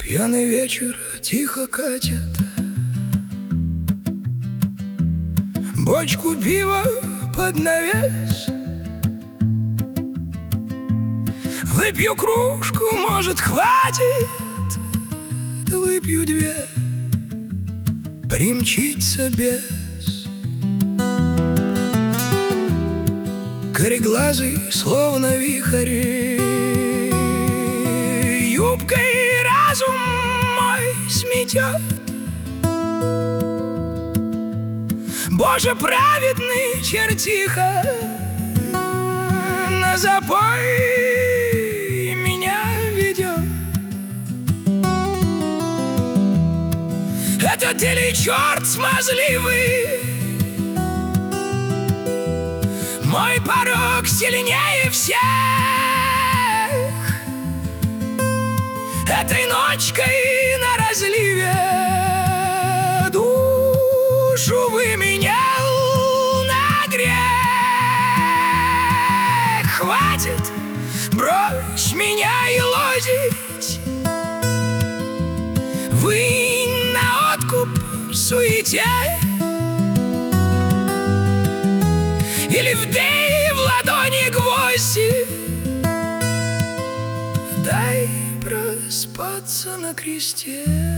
Пьяный вечер тихо катит, бочку пива под навес. Выпью кружку, может, хватит, да выпью две, примчится бес. Кореглазый, словно вихрь, юбкой разум мой сметет. Боже праведный, чертиха, на запой меня ведет. Этот или черт смазливый, мой порог сильнее всех. Этой ночкой на разливе душу выменял на грех. Хватит, брось меня и лозить, вынь на откуп суете, или вбей в ладони гвозди, дай проспаться на кресте.